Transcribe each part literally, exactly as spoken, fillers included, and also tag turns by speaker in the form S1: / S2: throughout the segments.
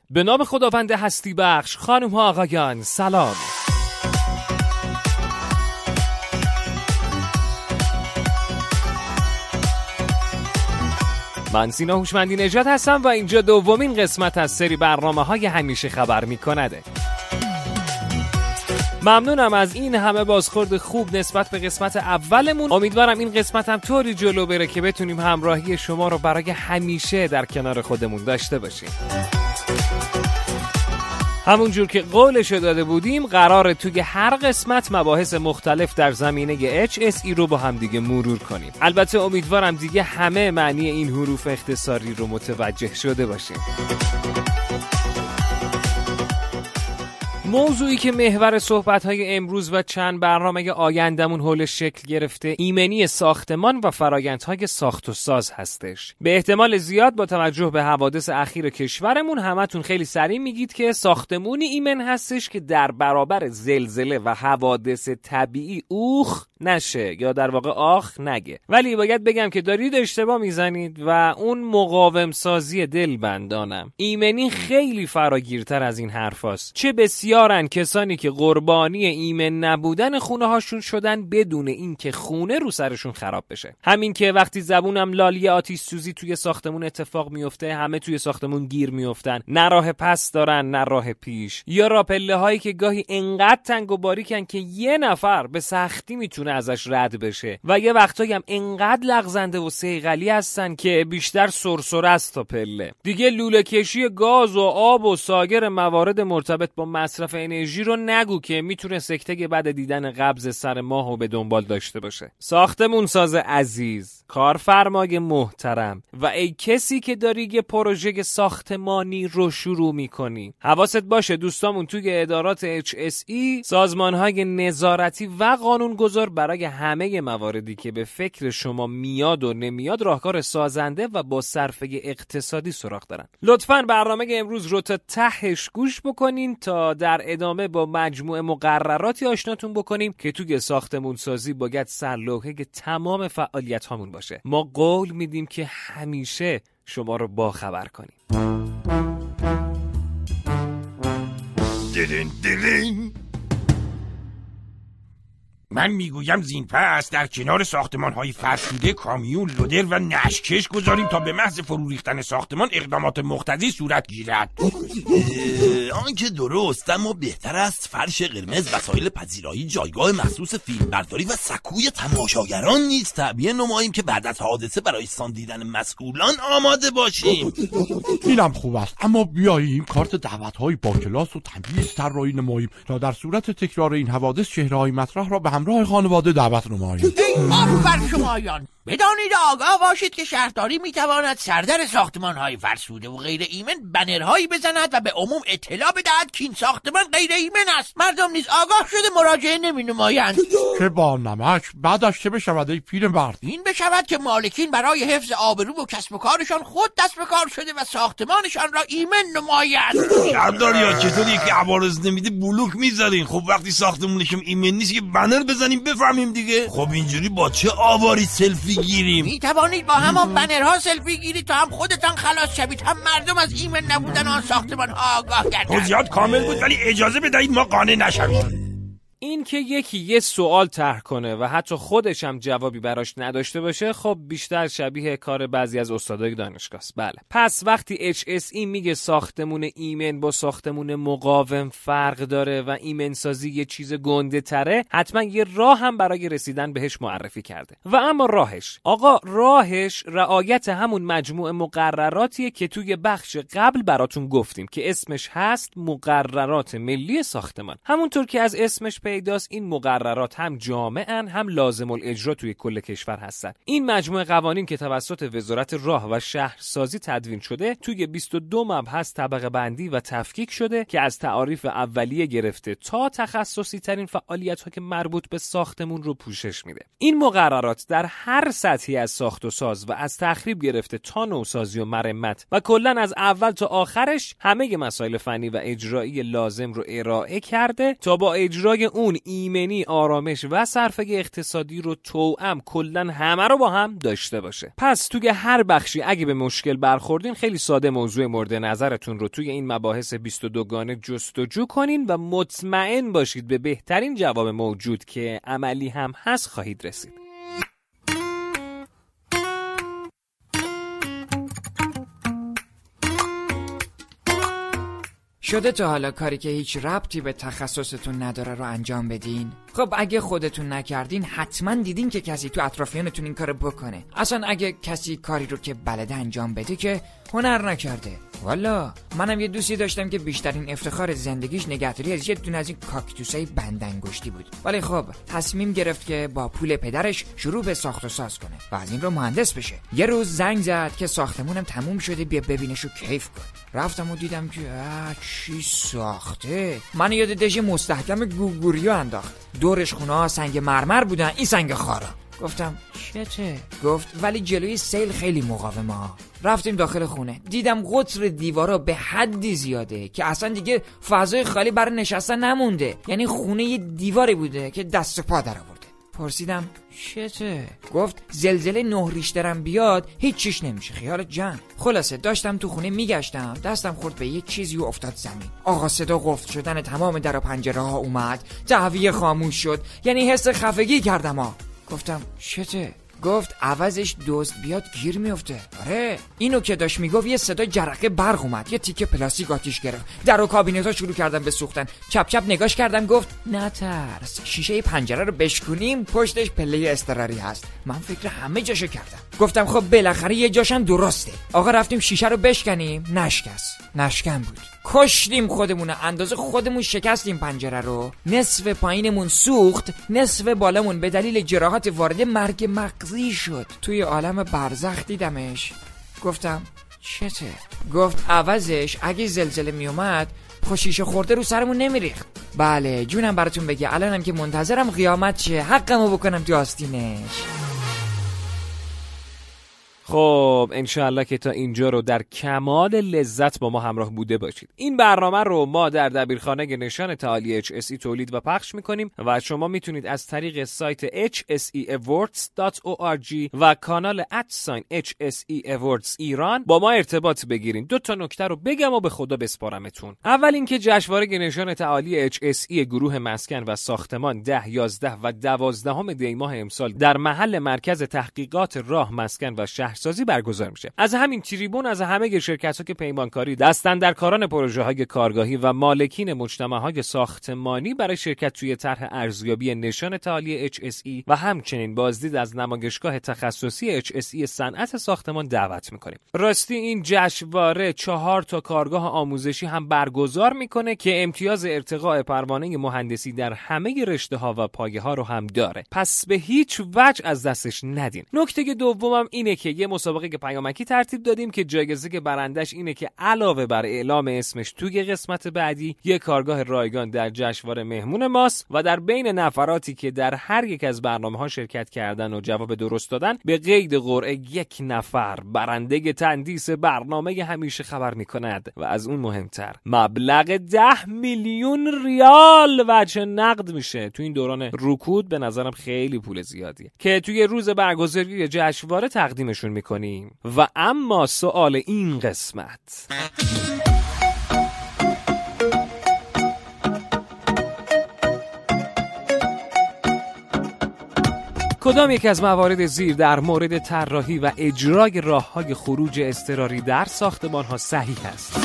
S1: به نام خداوند هستی بخش، خانم ها آقایان سلام. من سینا هوشمندی نژاد هستم و اینجا دومین قسمت از سری برنامه‌های همیشه خبر می‌کنده. ممنونم از این همه بازخورد خوب نسبت به قسمت اولمون. امیدوارم این قسمت هم طوری جلو بره که بتونیم همراهی شما رو برای همیشه در کنار خودمون داشته باشیم. همونجور که قولشو داده بودیم قراره توی هر قسمت مباحث مختلف در زمینه اچ اس ای رو با هم دیگه مرور کنیم. البته امیدوارم دیگه همه معنی این حروف اختصاری رو متوجه شده باشیم. موضوعی که محور صحبت‌های امروز و چند برنامه آیندمون حولش شکل گرفته ایمنی ساختمان و فرآیندهای ساخت و ساز هستش. به احتمال زیاد با توجه به حوادث اخیر کشورمون همتون خیلی سریع میگید که ساختمونی ایمن هستش که در برابر زلزله و حوادث طبیعی اوخ نشه یا در واقع آخ نگه. ولی باید بگم که دارید اشتباه میزنید و اون مقاوم سازی دلبندانم. ایمنی خیلی فراگیرتر از این حرفاست. چه بسیار یارن کسانی که قربانی ایمن نبودن خونه هاشون شدن بدون این که خونه رو سرشون خراب بشه. همین که وقتی زبونم لالی آتش سوزی توی ساختمون اتفاق میفته همه توی ساختمون گیر میافتن، نه راه پس دارن نه راه پیش، یا راه پله هایی که گاهی انقدر تنگ و باریکن که یه نفر به سختی میتونه ازش رد بشه و یه وقتایی هم انقدر لغزنده و صیقلی هستن که بیشتر سرسره است تا پله. دیگه لوله کشی گاز و آب و سایر موارد مرتبط با مصرف انرژی رو نگو که میتونه سکته بعد دیدن قبض سر ماهو به دنبال داشته باشه. ساختمون ساز عزیز، کارفرمای محترم و ای کسی که داری یه پروژه ساختمانی رو شروع میکنی، حواست باشه دوستامون توی ادارات اچ اس ای سازمانهای نظارتی و قانونگذار برای همه مواردی که به فکر شما میاد و نمیاد راهکار سازنده و با صرفه اقتصادی سراغ دارن. لطفاً برنامه امروز رو تا تهش گوش بکنین تا در ادامه با مجموعه مقرراتی آشناتون بکنیم که توی ساختمون سازی باید سرلوحه تمام فعالیت هامون باشه. ما قول میدیم که همیشه شما رو با خبر کنیم.
S2: دیدین دیدین من میگویم زین پس در کنار ساختمان‌های فرسوده کامیون، لودر و نشکش گذاریم تا به محض فرو ریختن ساختمان اقدامات مقتضی صورت گیرد.
S3: آن که درست، اما بهتر است فرش قرمز، وسایل پذیرایی، جایگاه مخصوص فیلمبرداری و سکوی تماشاگران نیز تعبیه نماییم که بعد از حادثه برای ساندیدن مسئولان آماده باشیم.
S4: اینم خوب است، اما بیاییم کارت دعوت‌های با کلاس و تمیز طراحی نماییم تا در صورت تکرار این حوادث چهره‌های مطرح را به همراه خانواده دعوت نماییم.
S5: ای آفر شمایان، بدانید آگاه باشید که شهرداری میتواند سردر ساختمان‌های فرسوده و غیر ایمن بنرهایی بزند و به عموم اطلاع بدهد که این ساختمان غیر ایمن است. مردم نیز آگاه شده مراجعه نمی‌نمایند.
S4: که با نمک بعدش چه بشود ای پیرمرد؟
S5: این بشود که مالکین برای حفظ آبرو و کسب و کارشان خود دست به کار شده و ساختمانشان را ایمن نمایند.
S2: شهرداریا چطوری که عوارض نمیده بلوک میذارین؟ خب وقتی ساختمونشون ایمن نیست که بنر بزنیم بفهمیم دیگه.
S3: خب اینجوری با چه آواری سلفی گیریم؟
S5: می توانید با همان بنرها سلفی گیرید تا هم خودتان خلاص شوید هم مردم از ایمن نبودن آن ساختمان ها آگاه گردند.
S2: توضیحات کامل بود ولی اجازه بدهید ما قانع نشویم.
S1: این که یکی یه سوال طرح کنه و حتی خودش هم جوابی براش نداشته باشه خب بیشتر شبیه کار بعضی از استادای دانشگاه است. بله. پس وقتی اچ اس ای میگه ساختمون ایمن با ساختمون مقاوم فرق داره و ایمن سازی یه چیز گنده تره، حتما یه راه هم برای رسیدن بهش معرفی کرده. و اما راهش، آقا راهش رعایت همون مجموعه مقرراتیه که توی بخش قبل براتون گفتیم که اسمش هست مقررات ملی ساختمان. همونطور که از اسمش پیداست این مقررات هم جامعن هم لازم الاجرا توی کل کشور هستن. این مجموعه قوانین که توسط وزارت راه و شهرسازی تدوین شده توی بیست و دو مبحث طبقه بندی و تفکیک شده که از تعاریف اولیه گرفته تا تخصصی ترین فعالیت ها که مربوط به ساختمون رو پوشش میده. این مقررات در هر سطحی از ساخت و ساز و از تخریب گرفته تا نوسازی و مرمت و کلا از اول تا آخرش همه مسائل فنی و اجرایی لازم رو ارائه کرده تا با اجرای اون ایمنی، آرامش و صرفه اقتصادی رو توأم کلاً همه رو با هم داشته باشه. پس توی هر بخشی اگه به مشکل برخوردین خیلی ساده موضوع مورد نظرتون رو توی این مباحث بیست و دو گانه جستجو کنین و مطمئن باشید به بهترین جواب موجود که عملی هم هست خواهید رسید.
S6: شده تا حالا کاری که هیچ ربطی به تخصصتون نداره رو انجام بدین؟ خب اگه خودتون نکردین حتما دیدین که کسی تو اطرافیانتون این کارو بکنه. اصلا اگه کسی کاری رو که بلده انجام بده که هنر نکرده. والا منم یه دوستی داشتم که بیشترین افتخار زندگیش نگهداری از یه دونه از این کاکتوسای بندانگشتی بود. ولی خب تصمیم گرفت که با پول پدرش شروع به ساخت و ساز کنه و از این رو مهندس بشه. یه روز زنگ زد که ساختمونم تموم شده، بیا ببینش و کیف کن. رفتم و دیدم که چی ساخته. من یاد دژ مستحکم گوگوریو انداخت. دورش خونه ها سنگ مرمر بودن، این سنگ خارا. گفتم چته؟ گفت ولی جلوی سیل خیلی مقاومه ها. رفتیم داخل خونه، دیدم قطر دیوارا به حدی زیاده که اصلا دیگه فضای خالی برای نشستن نمونده. یعنی خونه یه دیواری بوده که دست و پا در آورده. پرسیدم چته؟ گفت زلزله نه ریشترم بیاد هیچ چیش نمیشه، خیالت جمع. خلاصه داشتم تو خونه میگشتم، دستم خورد به یه چیزی و افتاد زمین. آقا صدا قفل شدن تمام در و پنجره ها اومد، تهویه خاموش شد، یعنی حس خفگی کردم ها. گفتم چته؟ گفت عوضش دزد بیاد گیر میفته. آره اینو که داشت میگفت یه صدا جرقه برق اومد، یه تیکه پلاستیک آتیش گرفت، در و کابینت ها شروع کردن به سوختن. چپ چپ نگاش کردم، گفت نترس، شیشه پنجره رو بشکنیم، پشتش پله اضطراری هست. من فکر همه جاشو کردم. گفتم خب بالاخره یه جاشم درسته. آقا رفتیم شیشه رو بشکنیم، نشکست، نشکن بود. کشتیم خودمونه، اندازه خودمون شکستیم پنجره رو. نصف پایینمون سوخت، نصف بالامون به دلیل جراحات وارد مرگ مغزی شد. توی عالم برزخ دیدمش. گفتم چته؟ گفت عوضش اگه زلزله می اومد خوشیشه خورده رو سرمون نمیریخت. بله جونم براتون بگه الانم که منتظرم قیامت شه حقمو بکنم تو آستینش.
S1: خب انشاءالله که تا اینجا رو در کمال لذت با ما همراه بوده باشید. این برنامه رو ما در دبیرخانه نشان تعالی اچ اس ای تولید و پخش میکنیم و شما میتونید از طریق سایت اچ اس ای اواردز دات او آر جی و کانال ات اچ اس ای اواردز ایران با ما ارتباط بگیرین. دو تا نکته رو بگم و به خدا بسپارمتون. اول اینکه جشنواره نشان تعالی اچ اس ای گروه مسکن و ساختمان ده، یازده و دوازده دی ماه امسال در محل مرکز تحقیقات راه مسکن و شهر سازی برگزار میشه. از همین تریبون از همه شرکت‌ها که پیمانکاری دستن در کاران پروژه‌های کارگاهی و مالکین مجتمع‌های ساختمانی برای شرکت توی طرح ارزیابی نشان تعالی اچ اس ای و همچنین بازدید از نمایشگاه تخصصی اچ اس ای صنعت ساختمان دعوت می‌کنیم. راستی این جشنواره چهار تا کارگاه آموزشی هم برگزار میکنه که امتیاز ارتقاء پروانه مهندسی در همه رشته‌ها و پایه‌ها رو هم داره. پس به هیچ وجه از دستش ندین. نکته دومم اینه که یه مسابقه که پیامکی ترتیب دادیم که جایزه که برندش اینه که علاوه بر اعلام اسمش توی قسمت بعدی یک کارگاه رایگان در جشنواره مهمون ماست و در بین نفراتی که در هر یک از برنامه‌ها شرکت کردن و جواب درست دادن به قید قرعه یک نفر برنده تندیس برنامه همیشه خبر می‌کند و از اون مهمتر مبلغ ده میلیون ریال وجه نقد میشه. تو این دوران رکود به نظرم خیلی پول زیادیه که توی روز برگزاری جشنواره تقدیمشون می‌کنیم. و اما سوال این قسمت، کدام یک از موارد زیر در مورد طراحی و اجرای راه‌های خروج اضطراری در ساختمان‌ها صحیح است؟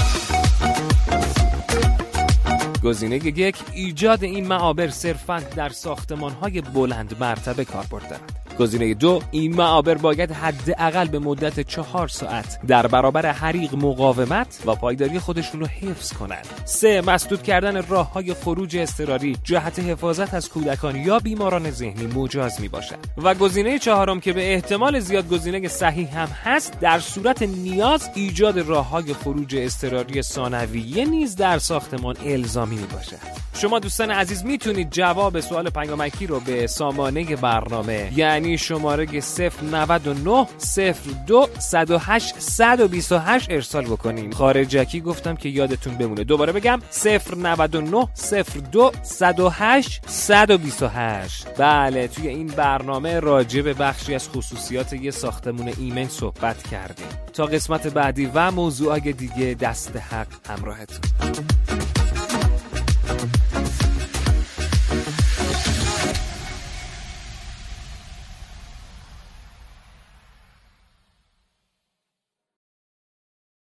S1: گزینه یک، ایجاد این معابر صرفاً در ساختمان‌های بلند مرتبه کاربرد دارد. گزینه دو، این معابر باید حداقل به مدت چهار ساعت در برابر حریق مقاومت و پایداری خودشون رو حفظ کنند. سه، مسدود کردن راه‌های خروج اضطراری جهت حفاظت از کودکان یا بیماران ذهنی مجاز میباشد. و گزینه چهارم که به احتمال زیاد گزینه صحیح هم هست، در صورت نیاز ایجاد راه‌های خروج اضطراری ثانویه نیز در ساختمان الزامی میباشد. شما دوستان عزیز میتونید جواب سوال پیامکی رو به سامانه برنامه یعنی یعنی شماره صفر نود و نه صفر دو صد و هشت صد و بیست و هشت ارسال بکنین. خارجکی گفتم که یادتون بمونه. دوباره بگم صفر نود و نه صفر دو صد و هشت صد و بیست و هشت. بله، توی این برنامه راجع به بخشی از خصوصیات یه ساختمون ایمن صحبت کردیم. تا قسمت بعدی و موضوعای دیگه دست حق همراهتون.